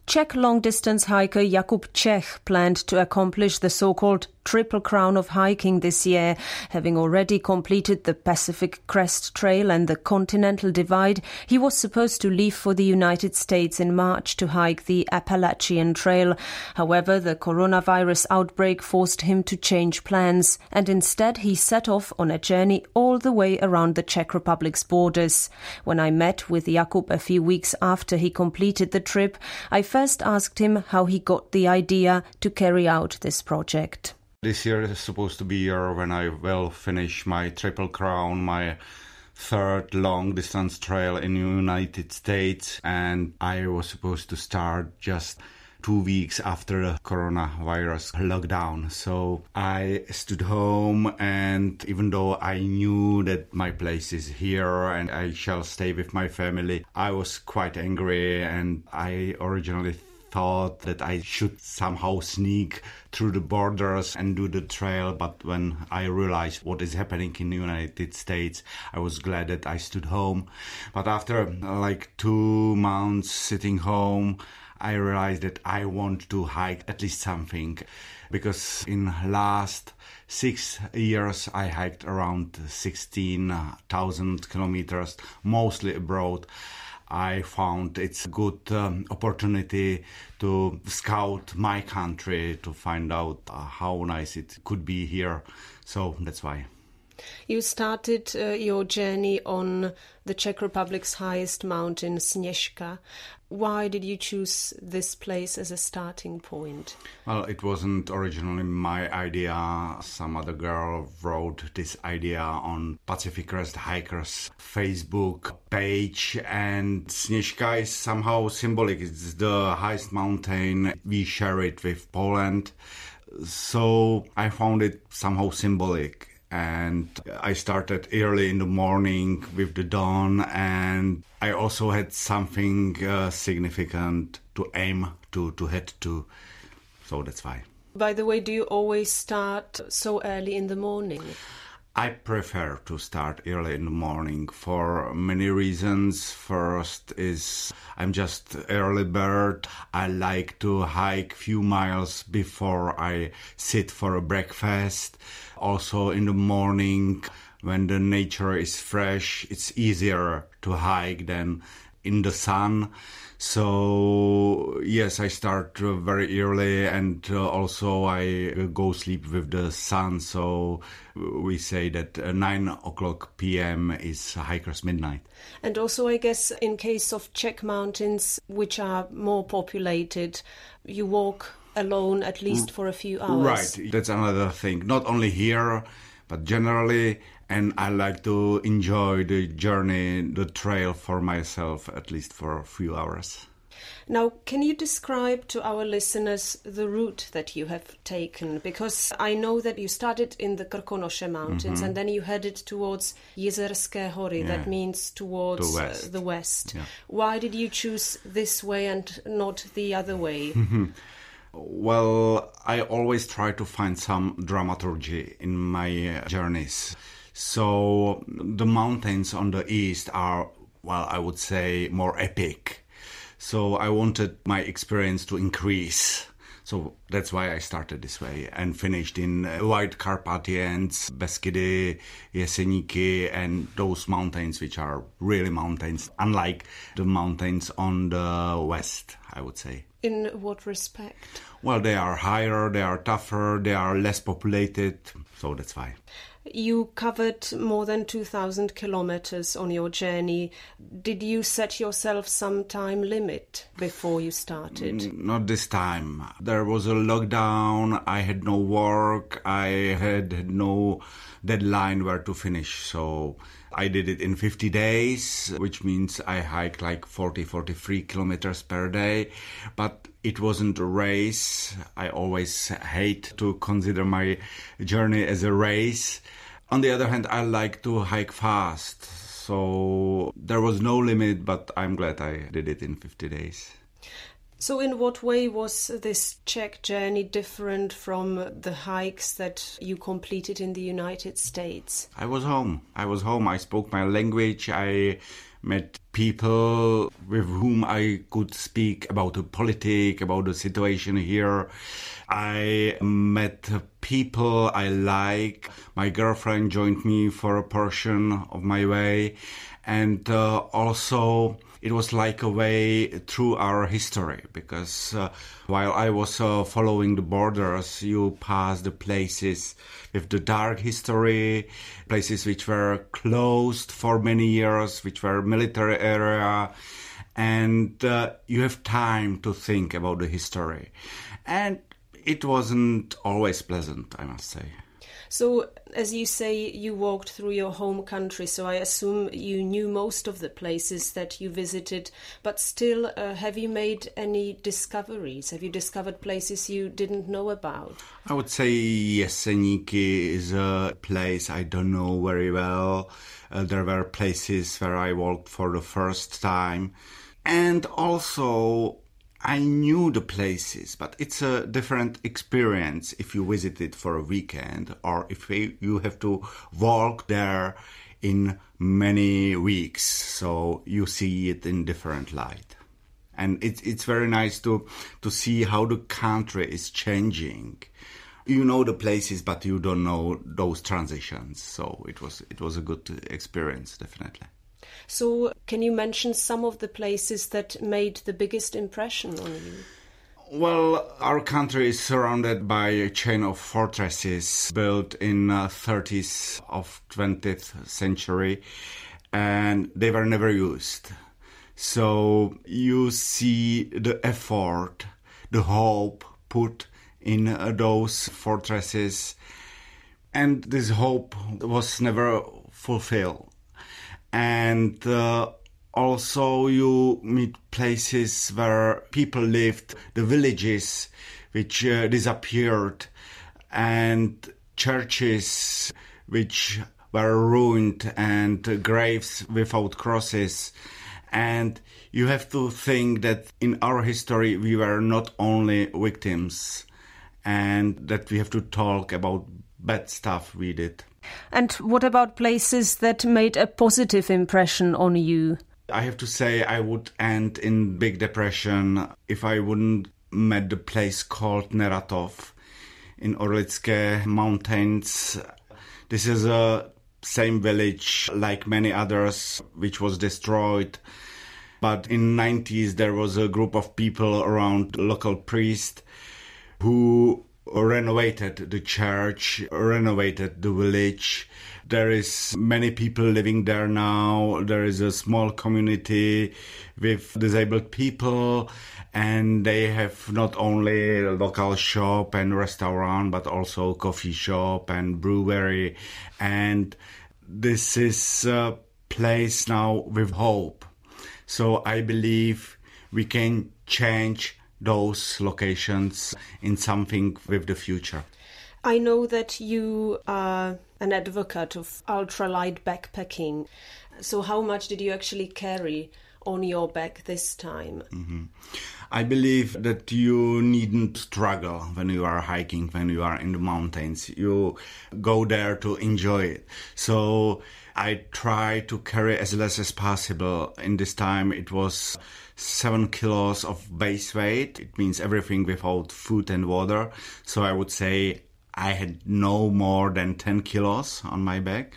Czech long-distance hiker Jakub Čech planned to accomplish the so-called Triple Crown of hiking this year. Having already completed the Pacific Crest Trail and the Continental Divide, he was supposed to leave for the United States in March to hike the Appalachian Trail. However, the coronavirus outbreak forced him to change plans, and instead he set off on a journey all the way around the Czech Republic's borders. When I met with Jakub a few weeks after he completed the trip, I first asked him how he got the idea to carry out this project. This year is supposed to be a year when I will finish my Triple Crown, my third long-distance trail in the United States, and I was supposed to start just 2 weeks after the coronavirus lockdown. So I stood home, and even though I knew that my place is here and I shall stay with my family, I was quite angry, and I originally thought that I should somehow sneak through the borders and do the trail, but when I realized what is happening in the United States, I was glad that I stood home. But after like 2 months sitting home, I realized that I want to hike at least something, because in last 6 years I hiked around 16,000 kilometers, mostly abroad. I found it's a good opportunity to scout my country, to find out how nice it could be here. So that's why. You started your journey on the Czech Republic's highest mountain, Sněžka. Why did you choose this place as a starting point? Well, it wasn't originally my idea. Some other girl wrote this idea on Pacific Crest Hikers Facebook page, and Sněžka is somehow symbolic. It's the highest mountain. We share it with Poland. So I found it somehow symbolic. And I started early in the morning with the dawn, and I also had something significant to aim to head to. So that's why. By the way, do you always start so early in the morning? I prefer to start early in the morning for many reasons. First is I'm just early bird. I like to hike few miles before I sit for a breakfast. Also in the morning, when the nature is fresh, it's easier to hike than in the sun. So yes, I start very early, and also I go sleep with the sun. So we say that 9 o'clock p.m. is hiker's midnight. And also, I guess, in case of Czech mountains, which are more populated, you walk alone at least for a few hours. Right, that's another thing. Not only here, but generally. And I like to enjoy the journey, the trail for myself, at least for a few hours. Now, can you describe to our listeners the route that you have taken? Because I know that you started in the Krkonoše Mountains, and then you headed towards Jizerské hory. Yeah. That means towards the west. Yeah. Why did you choose this way and not the other way? Well, I always try to find some dramaturgy in my journeys. So the mountains on the east are, well, I would say more epic. So I wanted my experience to increase. So that's why I started this way and finished in White Carpathians, Beskidy, Jeseníky, and those mountains which are really mountains, unlike the mountains on the west, I would say. In what respect? Well, they are higher, they are tougher, they are less populated, so that's why. You covered more than 2,000 kilometers on your journey. Did you set yourself some time limit before you started? Not this time. There was a lockdown, I had no work, I had no deadline where to finish, so I did it in 50 days, which means I hiked like 43 kilometers per day, but it wasn't a race. I always hate to consider my journey as a race. On the other hand, I like to hike fast, so there was no limit, but I'm glad I did it in 50 days. So in what way was this Czech journey different from the hikes that you completed in the United States? I was home. I spoke my language. I met people with whom I could speak about the politics, about the situation here. I met people I like. My girlfriend joined me for a portion of my way. And also it was like a way through our history, because while I was following the borders, you pass the places with the dark history, places which were closed for many years, which were military area, and you have time to think about the history. And it wasn't always pleasant, I must say. So, as you say, you walked through your home country, so I assume you knew most of the places that you visited, but still, have you made any discoveries? Have you discovered places you didn't know about? I would say Jeseniki is a place I don't know very well. There were places where I walked for the first time. And also, I knew the places, but it's a different experience if you visit it for a weekend or if you have to walk there in many weeks. So you see it in different light. And it's very nice to see how the country is changing. You know the places, but you don't know those transitions. So it was a good experience, definitely. So can you mention some of the places that made the biggest impression on you? Well, our country is surrounded by a chain of fortresses built in 30s of 20th century, and they were never used. So you see the effort, the hope put in those fortresses, and this hope was never fulfilled. And also you meet places where people lived, the villages which disappeared, and churches which were ruined, and graves without crosses. And you have to think that in our history we were not only victims, and that we have to talk about bad stuff we did. And what about places that made a positive impression on you? I have to say I would end in big depression if I wouldn't met the place called Neratov in Orlické Mountains. This is a same village like many others which was destroyed. But in 90s there was a group of people around local priest who renovated the church, renovated the village. There is many people living there now. There is a small community with disabled people, and they have not only a local shop and restaurant, but also coffee shop and brewery. And this is a place now with hope. So I believe we can change those locations in something with the future. I know that you are an advocate of ultralight backpacking. So how much did you actually carry on your back this time? Mm-hmm. I believe that you needn't struggle when you are hiking, when you are in the mountains. You go there to enjoy it. So I try to carry as less as possible. In this time it was 7 kilos of base weight. It means everything without food and water. So I would say I had no more than 10 kilos on my back.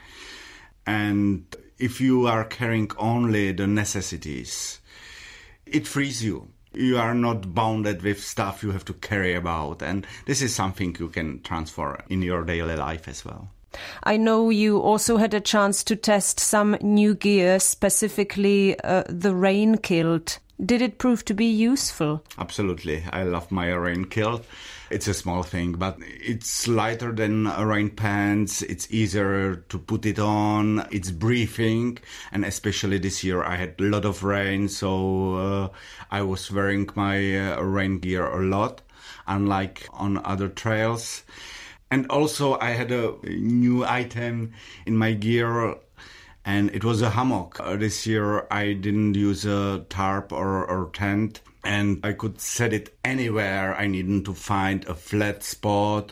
And if you are carrying only the necessities, it frees you. You are not bounded with stuff you have to carry about. And this is something you can transfer in your daily life as well. I know you also had a chance to test some new gear, specifically the rain kilt. Did it prove to be useful? Absolutely. I love my rain kilt. It's a small thing, but it's lighter than rain pants. It's easier to put it on. It's breathing. And especially this year, I had a lot of rain, so I was wearing my rain gear a lot, unlike on other trails. And also, I had a new item in my gear, and it was a hammock. This year, I didn't use a tarp or tent, and I could set it anywhere. I needed to find a flat spot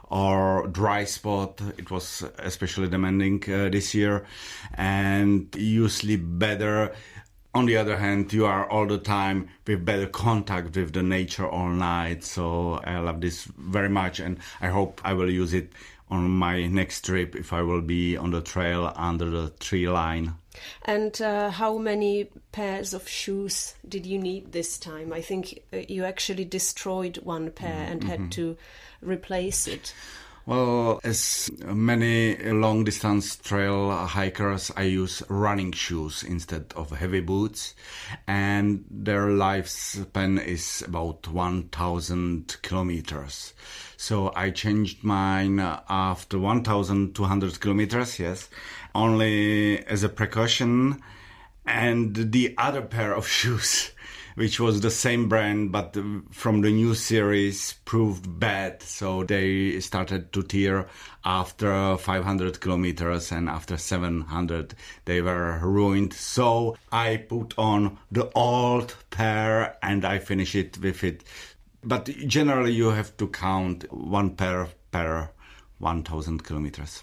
or dry spot. It was especially demanding this year, and you sleep better. On the other hand, you are all the time with better contact with the nature all night. So I love this very much, and I hope I will use it on my next trip if I will be on the trail under the tree line. And how many pairs of shoes did you need this time? I think you actually destroyed one pair and had to replace it. Well, as many long-distance trail hikers, I use running shoes instead of heavy boots, and their lifespan is about 1,000 kilometers. So I changed mine after 1,200 kilometers, yes, only as a precaution. And the other pair of shoes, which was the same brand, but from the new series, proved bad. So they started to tear after 500 kilometers, and after 700, they were ruined. So I put on the old pair and I finished it with it. But generally, you have to count one pair per 1,000 kilometers.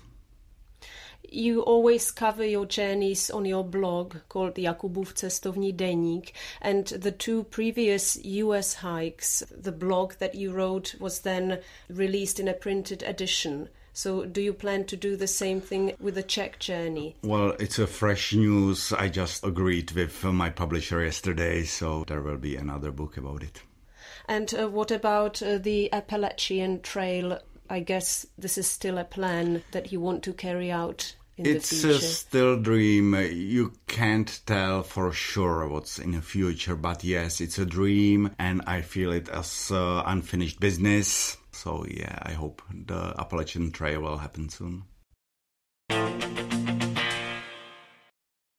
You always cover your journeys on your blog called Jakubův cestovní deník, and the two previous US hikes, the blog that you wrote was then released in a printed edition. So do you plan to do the same thing with the Czech journey? Well, it's a fresh news. I just agreed with my publisher yesterday, so there will be another book about it. And what about the Appalachian Trail? I guess this is still a plan that you want to carry out in the future. It's a still dream. You can't tell for sure what's in the future, but yes, it's a dream, and I feel it as unfinished business. So yeah, I hope the Appalachian Trail will happen soon.